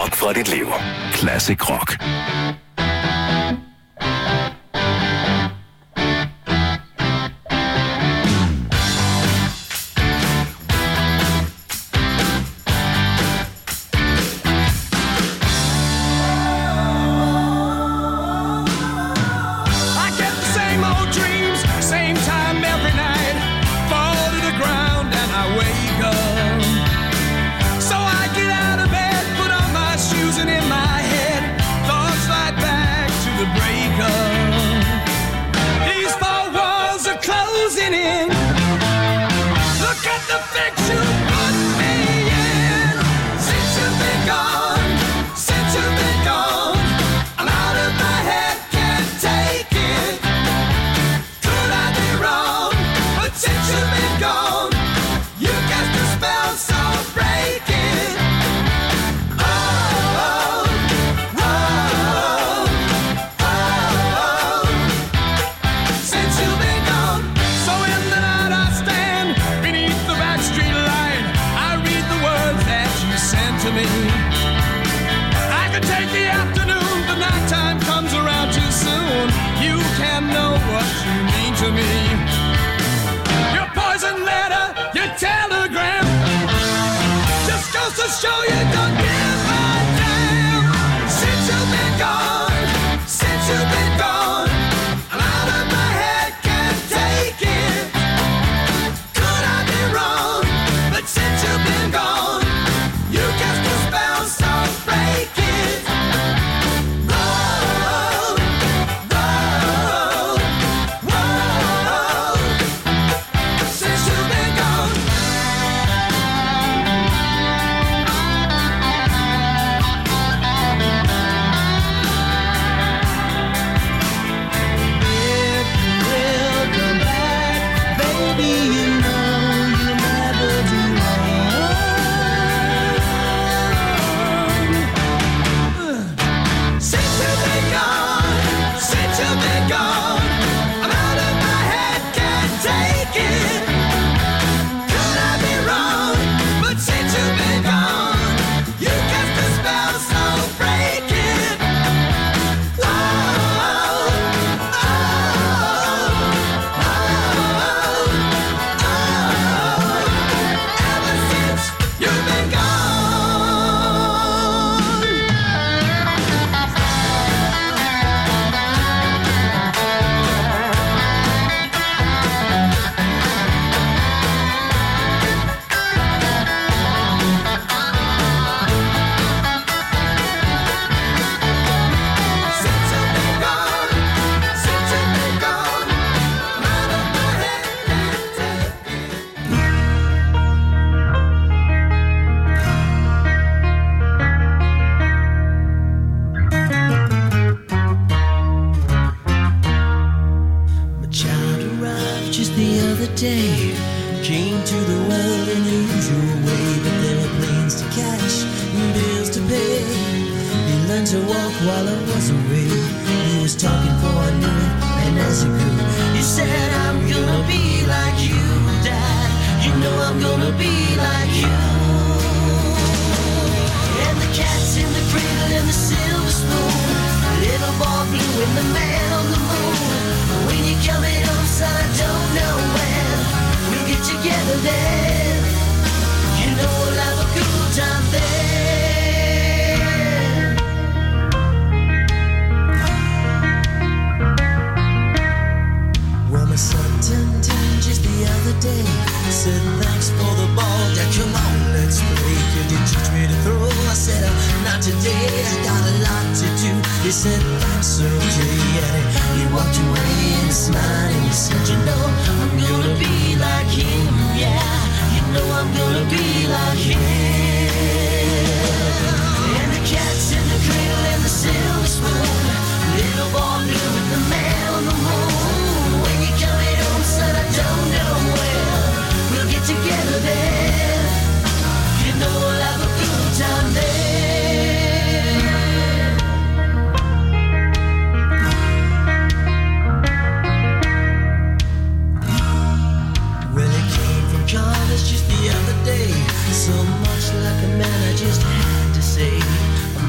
rock fra dit liv. Classic Rock. Show you don't give a damn. Since you've been gone, since you've been gone, I'm out of my head, can't take it. Could I be wrong? But since you've been gone, you cast a spell, so break it. Whoa, whoa, whoa. Since you've been gone. So much like a man, I just had to say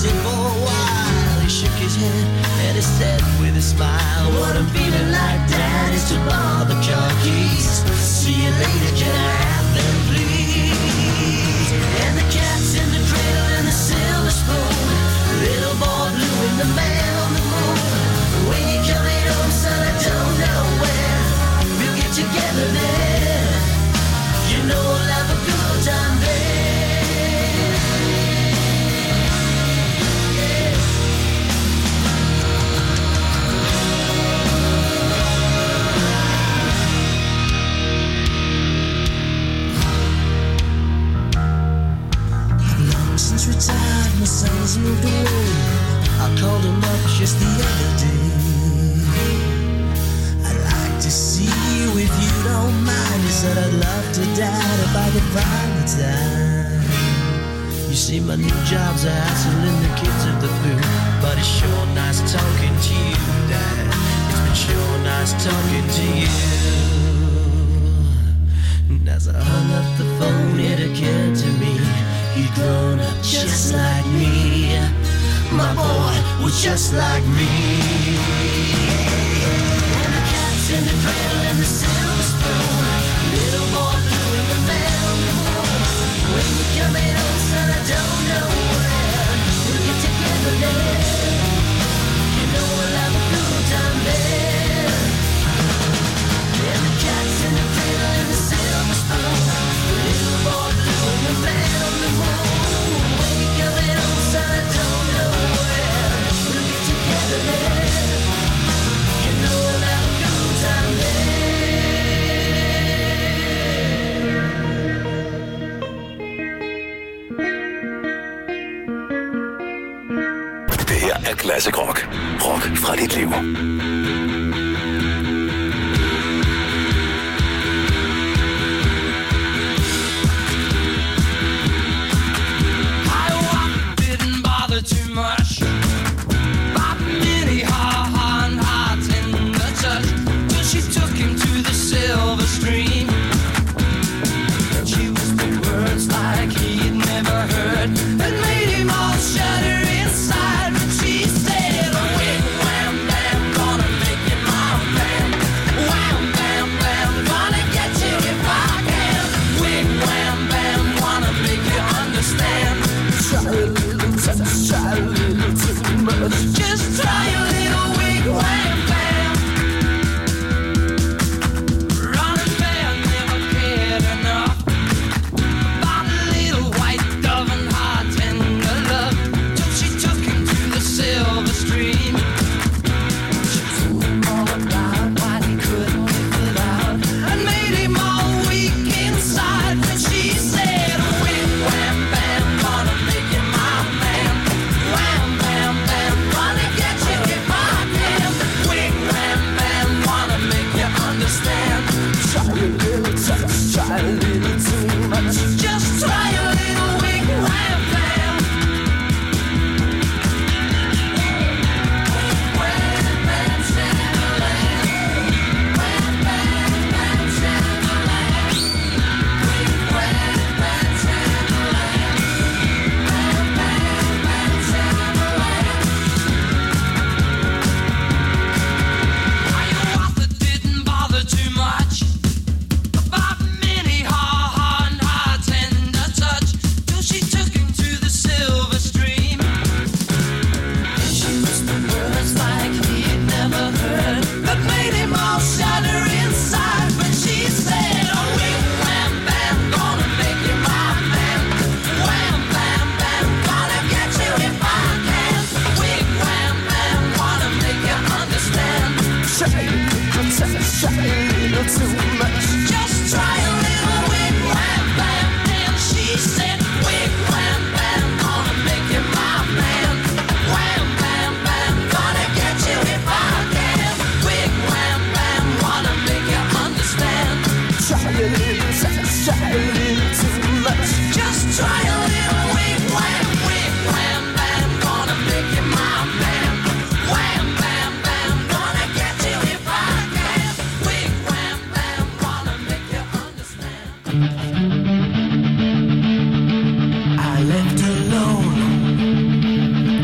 said for a while. He shook his head and he said with a smile, what I'm feeling like, Dad, is to borrow the car keys. See you later, can I have them, please? And the cat's in the cradle and the silver spoon. Little boy blue and the man on the moon. When you're coming home, son, I don't know where. We'll get together there. You know we'll have a good time there. Yeah. Long since retired, my son's moved away. I called him up just the other day. I'd like to see you if you don't mind. He said I'd love to, Dad, if I could find the time. You see, my new job's a hassle and the kids are the flu, but it's sure nice talking to you, Dad. It's been sure nice talking to you. And as I hung up the phone, it occurred to me, he'd grown up just like me. My boy was just like me. And the cat's in the cradle and the silver spoon. Little boy blue and the man on the moon. When you're coming home, son, I don't know where. We'll get together there. You know we'll have a good time there. And the cat's in the cradle and the silver spoon. Little boy blue and the man on the moon. When you're coming home, son, I don't know where. We'll get together there. You know we'll have a good time there. Det her er Classic Rock. Rock fra dit liv. Didn't bother too much. Bought many hard hearts in the touch. Till she took him to the silver stream. And she whispered words like he'd never heard, that made him all shudder inside. But she said, wham, wham, bam, gonna make you my man. Wham, bam, bam, gonna get you if I can. Wham, wham, bam, wanna make you understand. Try a little touch, try a little too much. Just try a little wig, wham, bam. Running man never cared enough about a little white dove and hard tender love. Till she took him to the silver stream. She told him all about why he couldn't live without, and made him all weak inside. When she said, wham, wham, bam, gonna make you my man. Wham, bam, bam, gonna get you if I can. Wham, wham, bam, wanna make you understand. Try a little touch, try a little too much. Just try a little wig, wham, bam. Wham, bam, Shambhala. Wham, bam, bam, Shambhala. Wham, bam, Shambhala. Wham, bam, bam, Shambhala. Are you off that didn't bother too much? About many hard hearts and a touch. Till she took him to the silver stream. And she whispered words like he'd never heard, that made him all shudder inside. When she said, wham, wham, bam, gonna make you my man. Wham, bam, bam, gonna get you if I can. Wham, wham, bam, wanna make you understand. Try a little touch, try a little too much. Just try a little wig, wham, bam. And she said, wig, wham, bam, gonna make you my man. Wham, bam, bam, gonna get you if I can. Wig, wham, bam, wanna make you understand. Try a little touch, try a little too much. Just try a little wig, wham, bam, gonna make you my man. Wham, bam, bam, gonna get you if I can. Wig, wham, bam, wanna make you understand. I left alone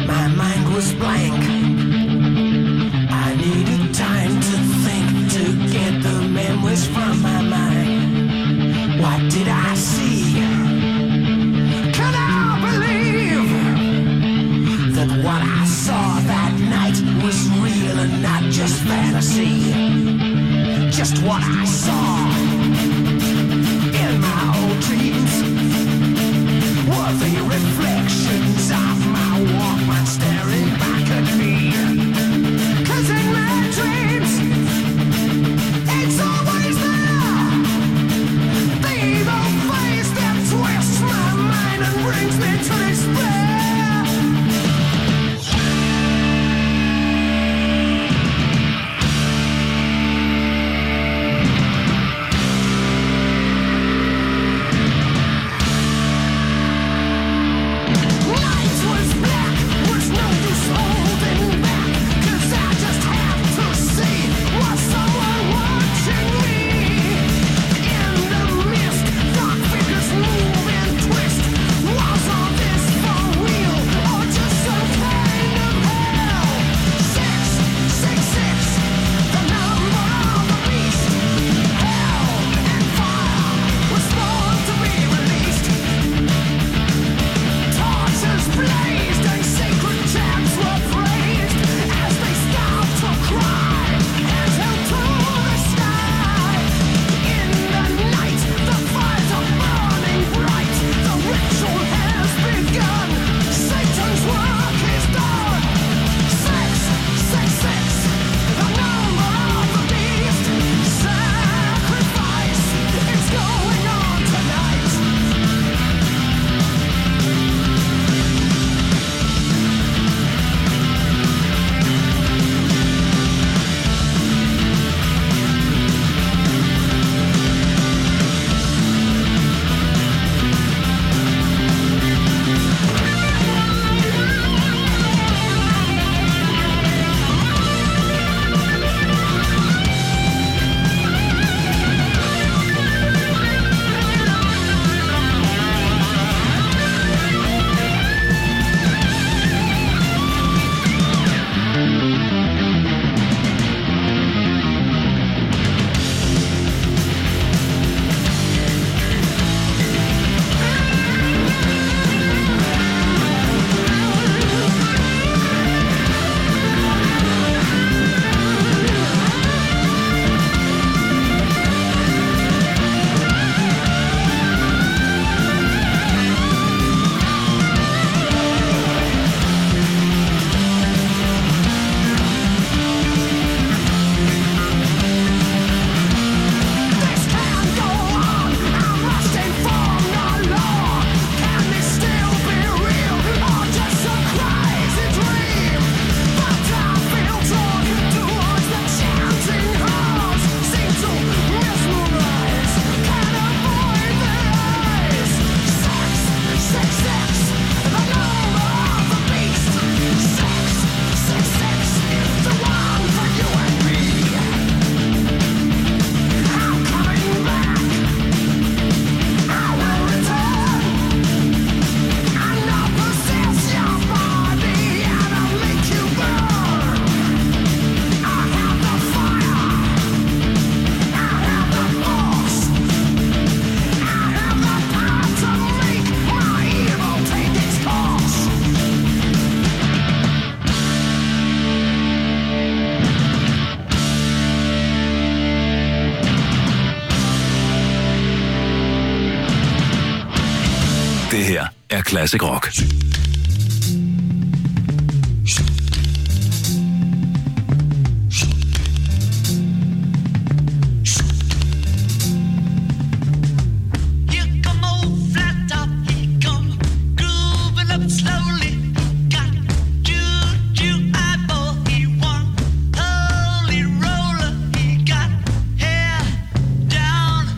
Det her er Classic Rock.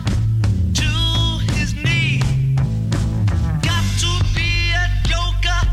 Got to be a joker.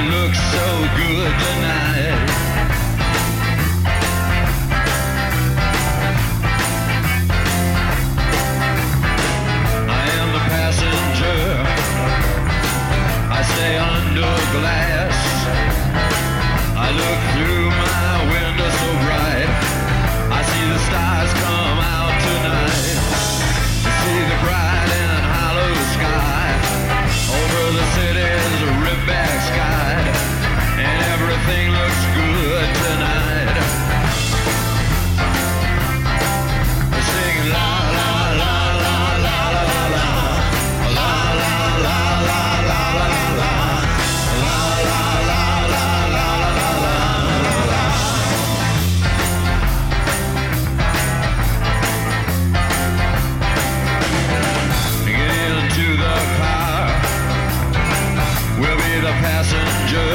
looks so good tonight. I am the passenger. I stay under glass. I look through my window so bright. I see the stars come out tonight. I see the bright and hollow sky over the city's ripped-back sky, and everything looks good tonight. I sing la la la la la la la la la la la la la la. The passenger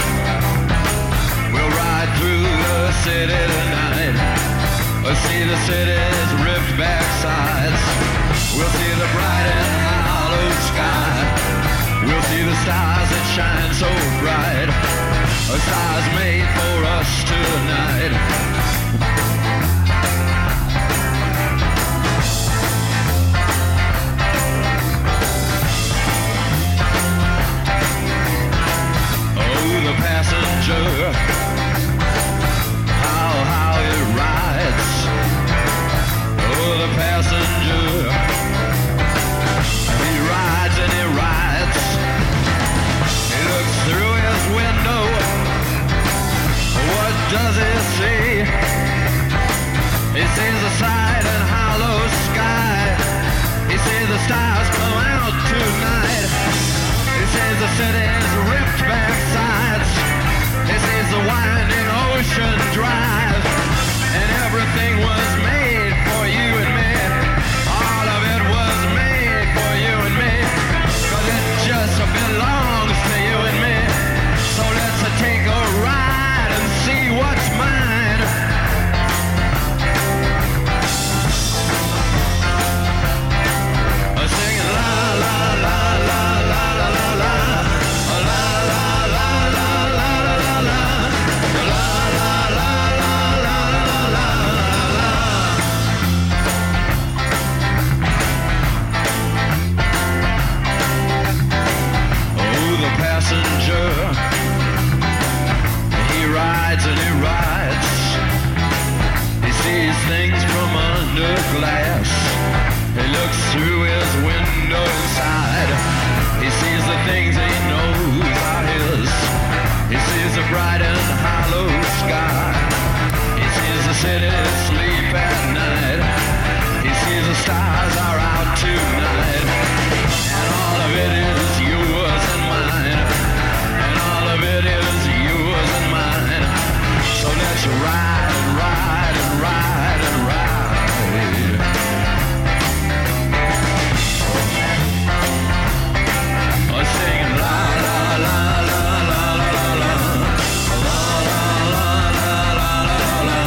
will ride through the city tonight. We'll see the city's ripped back sides. We'll see the bright and hollow sky. We'll see the stars that shine so bright. A stars made for us tonight. The passenger, how it rides. Oh, the passenger, he rides and he rides. He looks through his window. What does he see? He sees the side and hollow sky. He sees the stars come out tonight. He sees the city's ripped back sides. He sees the winding ocean drive. And everything was made for you and me. All of it was made for you and me. 'Cause it just belongs to you and me. So let's take a ride and see what's mine. Singing la la la la la la la la. Passenger, he rides and he rides. He sees things from under glass. He looks through his window inside. He sees the things he knows are his. He sees the bright and hollow sky. He sees the city sleep at night. He sees the stars are out tonight. And all of it is yours and mine. And all of it is yours and mine. So let's ride and ride and ride and ride. Oh, singing la la la la la la la la la la la la la la.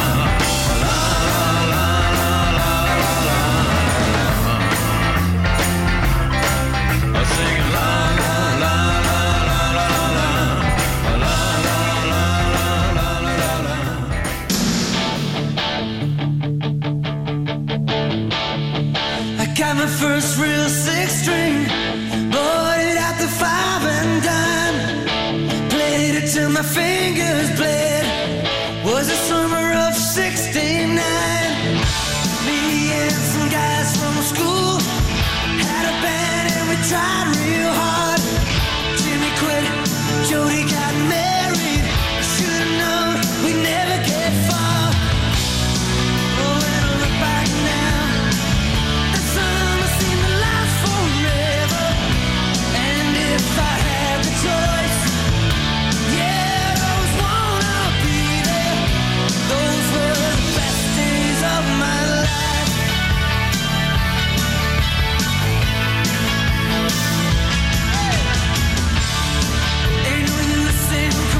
My first real six string, bought it at the 5 and dime. Played it till my fingers bled. Was the summer of '69. Me and some guys from school had a band and we tried real hard. Jimmy quit, Jody got married. Should've known we'd never get far. Oh, when I look back now, if I had the choice, yeah, I always wanna be there. Those were the best days of my life. Hey. Ain't no use in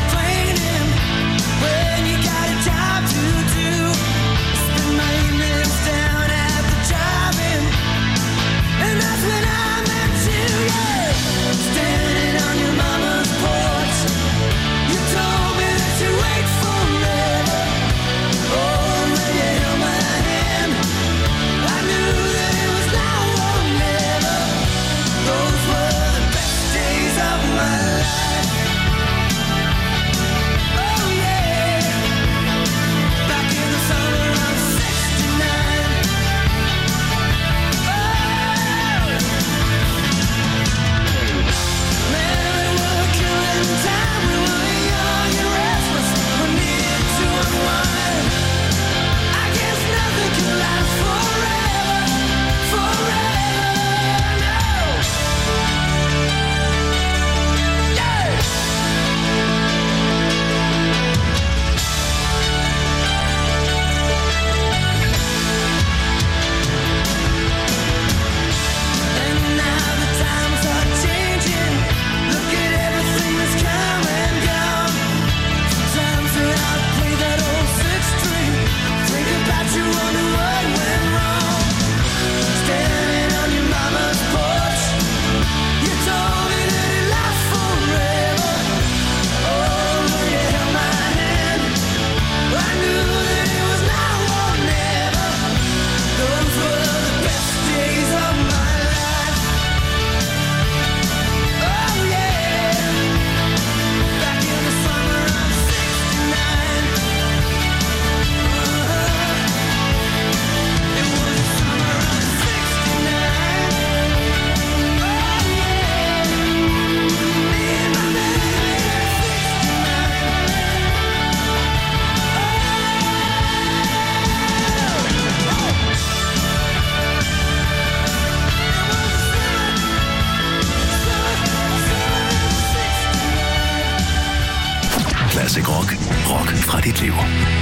Classic Rock. Rock fra dit liv.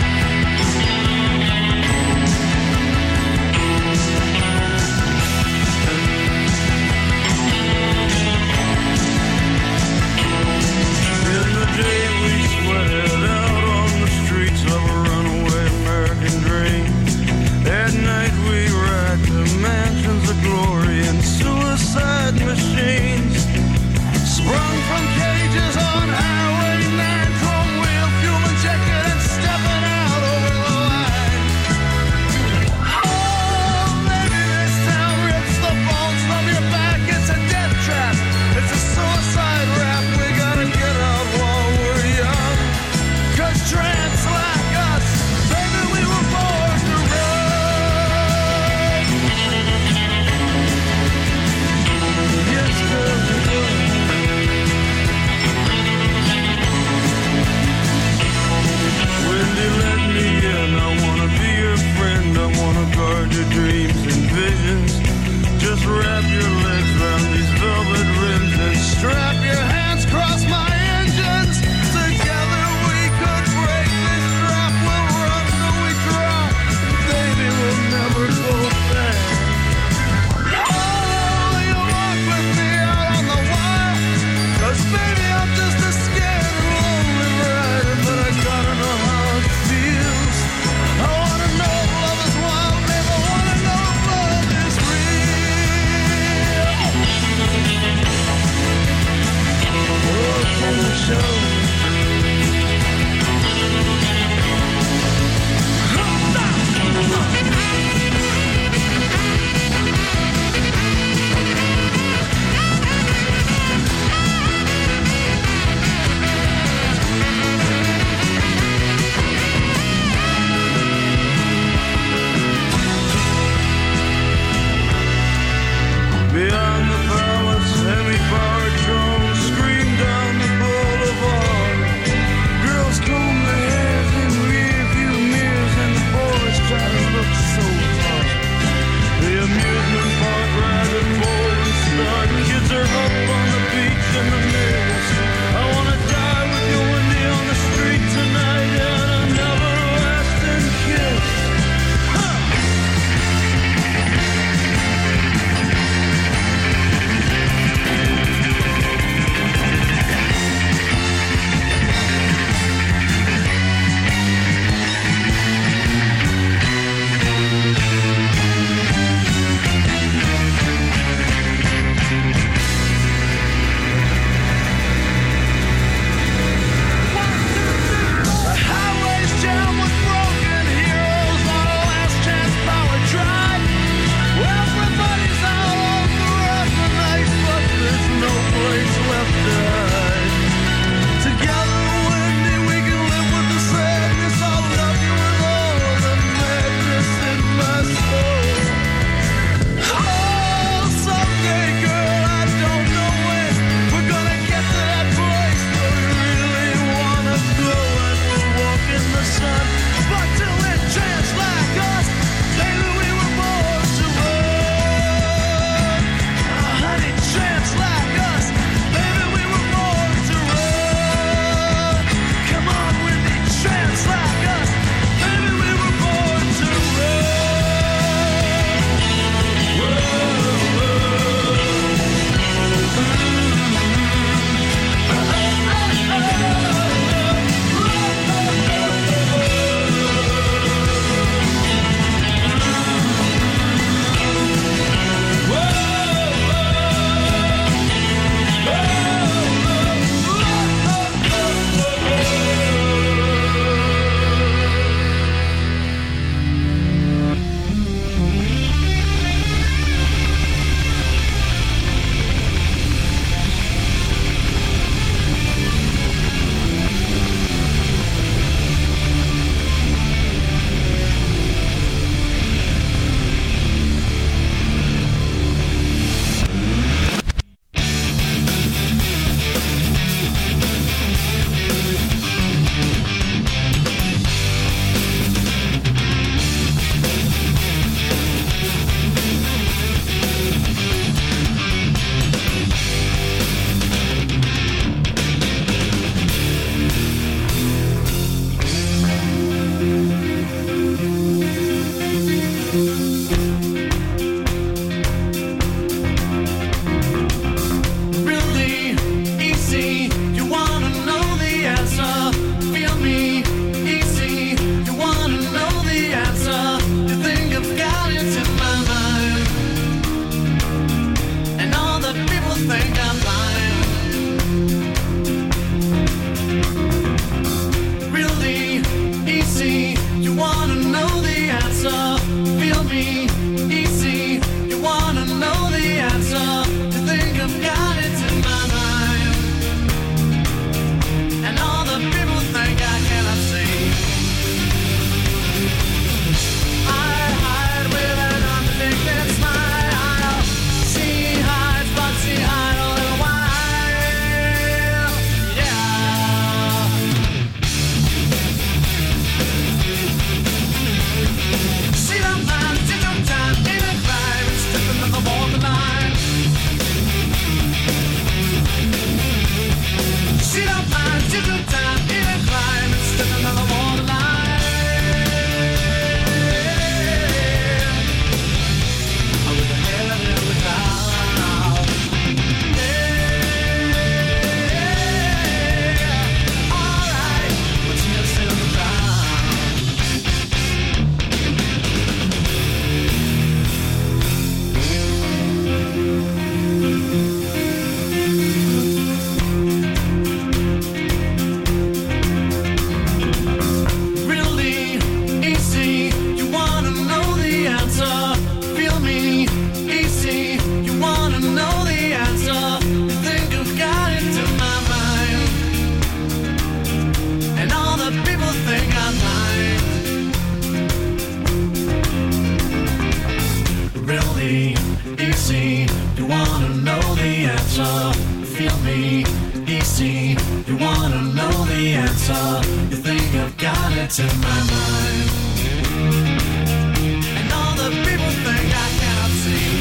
Sprung from cages on Highway 9, chrome wheel, fuel injected and stepping out You wanna know the answer. Feel me, easy. You wanna know the answer. You think I've got it in my mind. And all the people think I cannot see.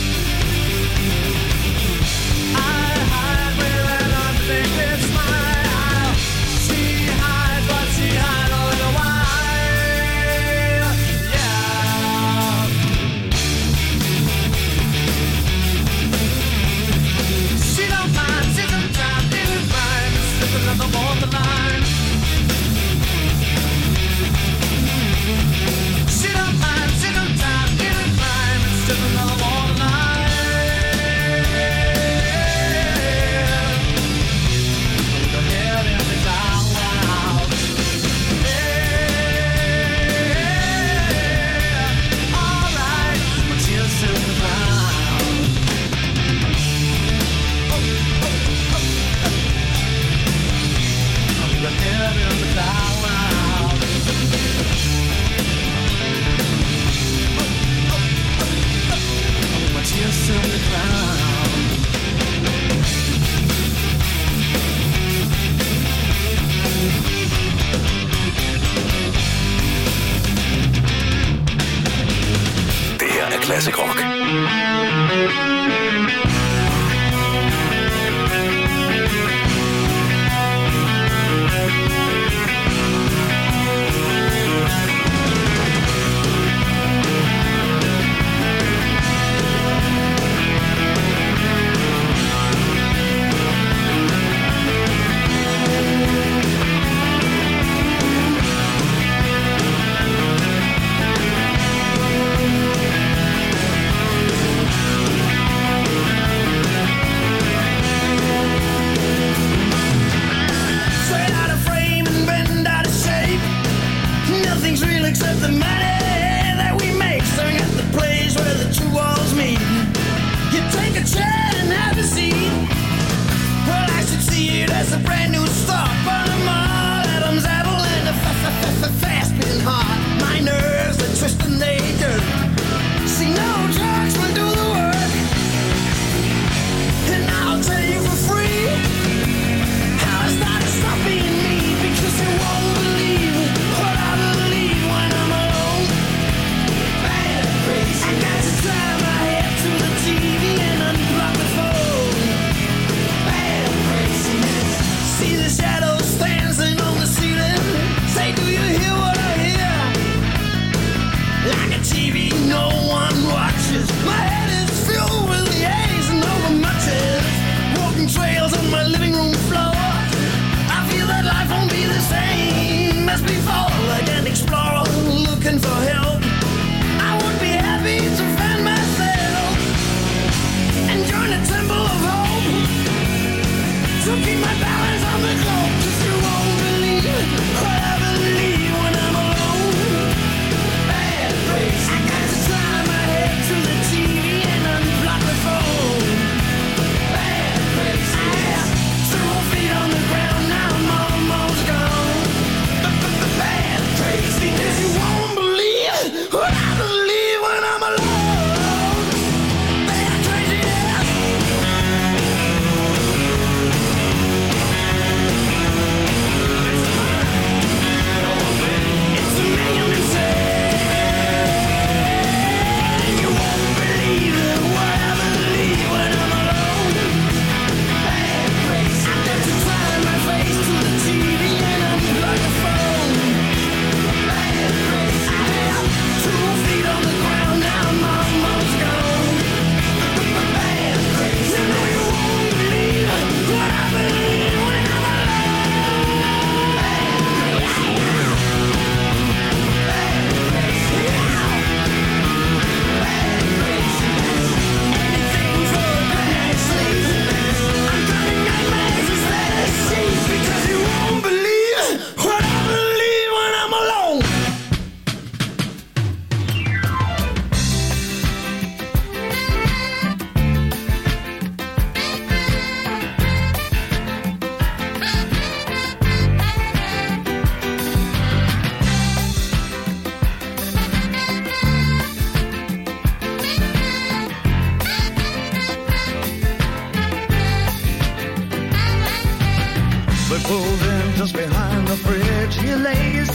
I hide with an unblinking smile. She hides, but she hides a little while. Yeah. She don't mind, she sometimes didn't mind. Slipping on the borderline. She don't mind, she sometimes didn't mind. Slipping on the borderline. With her head in the cloud. Yeah. Alright, my tears in the ground. Your head in the cloud. My tears in the ground. Det her er Classic Rock.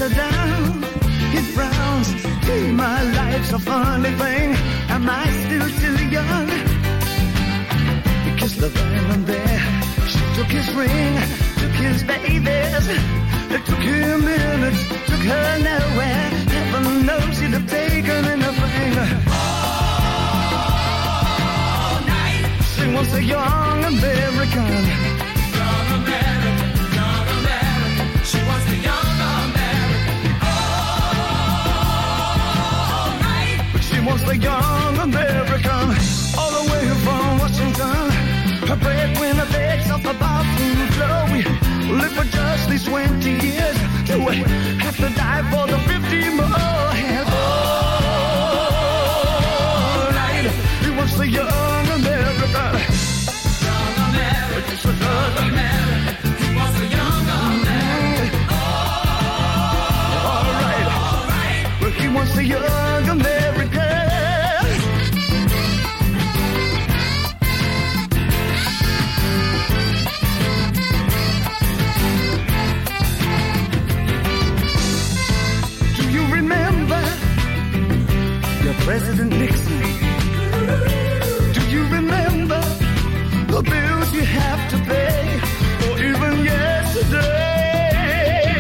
settle down. It frowns. My life's a funny thing. Am I still too young? He kissed the violin there. She took his ring, took his babies. It took him minutes, took her nowhere. Heaven knows she'd have taken anything. All night. She was a young American. Young American, young American. She was a young American. All night. She was a young American. All the way from Washington. Her breadwinner begs off the bathroom floor. We live for just these 20 years till we have to die for the 50 more. And all night, he was the young American. Young American, he was a young American. All right, well, he was the young American. President Nixon, do you remember the bills you have to pay, or even yesterday?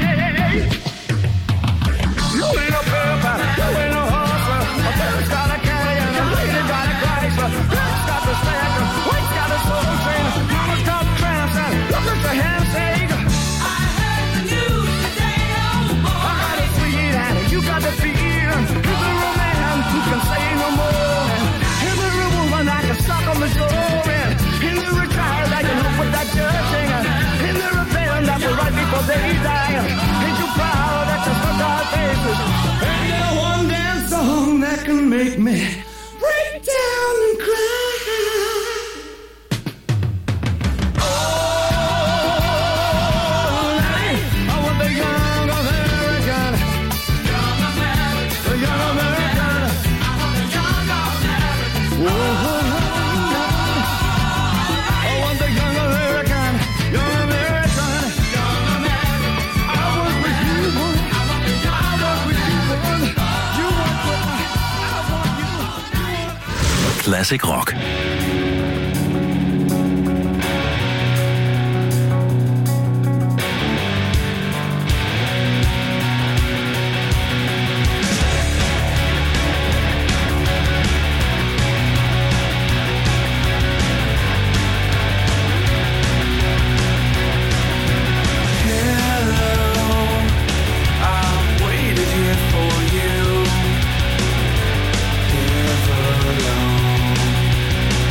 You ain't a purple, you ain't a horse, a bird's got a carrier, a lady got a Chrysler, girl's got the stacker, white's got a soul train, mama's got tramps, and look at the handshake. I heard the news today, oh boy. I got a sweetheart, you got the fear. Who can say no more? In the woman I can suck on the door. In the retired I can help with that judging. In the rebellion that will right before they die. Ain't you proud that you stuck our faces? Ain't there one damn song that can make me break down and cry? Classic Rock. For you, never alone.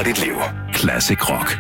dit liv. Classic Rock.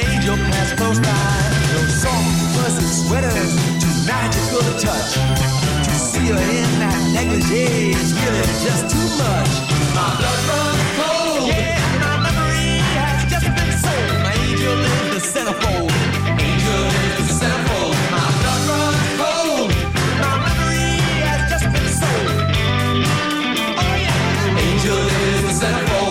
close by. Those soft, fuzzy sweaters, too magical to touch. you're in that negligee. It's really just too much. My blood runs cold. Yeah, my memory has just been sold. My angel in the centerfold. Angel in the centerfold. My blood runs cold. My memory has just been sold. Oh yeah. Angel in the centerfold.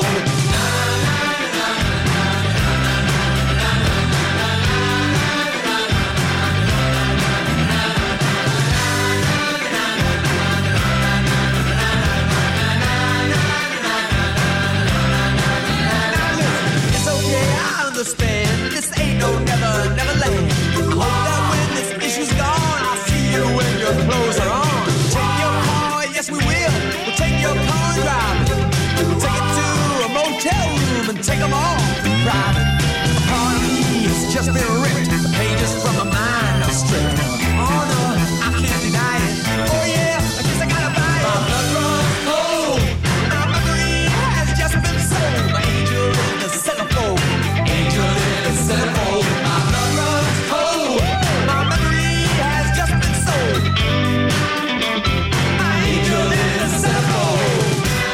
This ain't no never land. Hope that when this issue's gone, I'll see you when your clothes are on. Take your car, yes we will. We'll take your car and drive it. Take it to a motel room and take them all private. A part of me has just been ripped. The pages from my mind are stripped. Oh no, I can't deny it. Oh yeah, I guess I gotta buy it. My blood runs cold. My memory has just been sold. My angel in the centerfold. Angel in the centerfold. My blood runs cold. My memory has just been sold. My angel in the centerfold.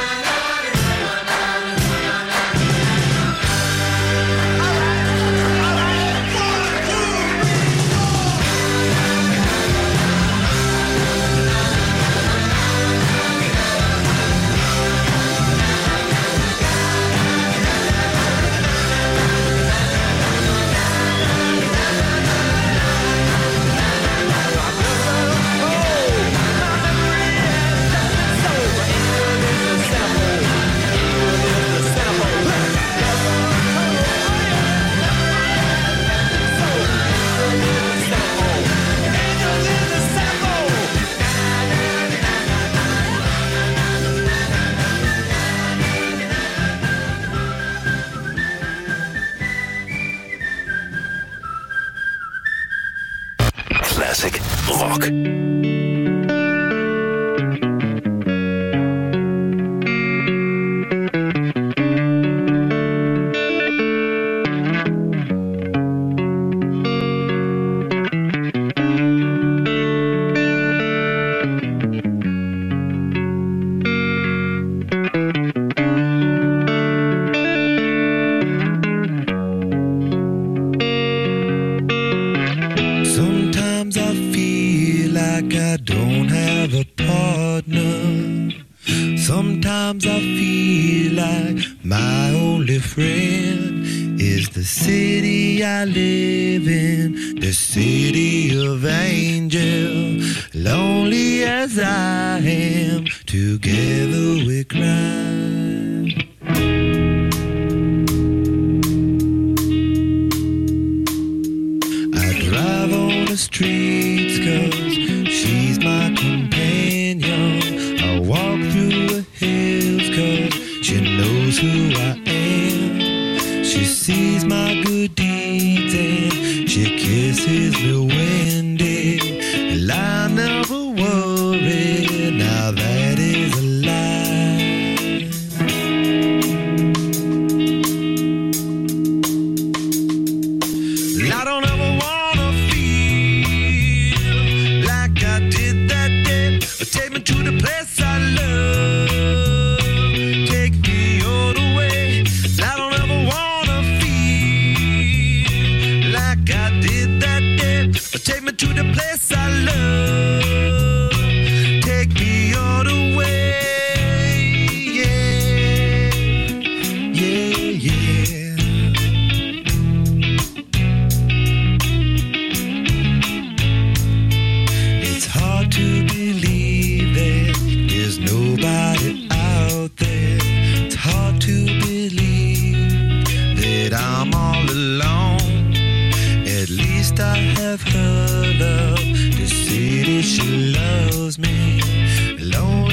Classic Rock. Sometimes I feel like I don't have a partner. Sometimes I feel like my only friend is the city I live in, the city of angel. Lonely as I am, together we cry. Drive on the streets 'cause she's my companion. I walk through the hills 'cause she knows who I am. She sees my good deeds and she kisses me windy. And I never worry, now that is a lie. I don't ever wanna feel like I did that day. Take me to the place I love. Take me all the way. I don't ever wanna feel like I did that day. Take me to the place I love. Take me all the way. Yeah, yeah, yeah. It's hard to believe that there's nobody out there. It's hard to believe that I'm all alone. At least I have her love. The city, she loves me. Alone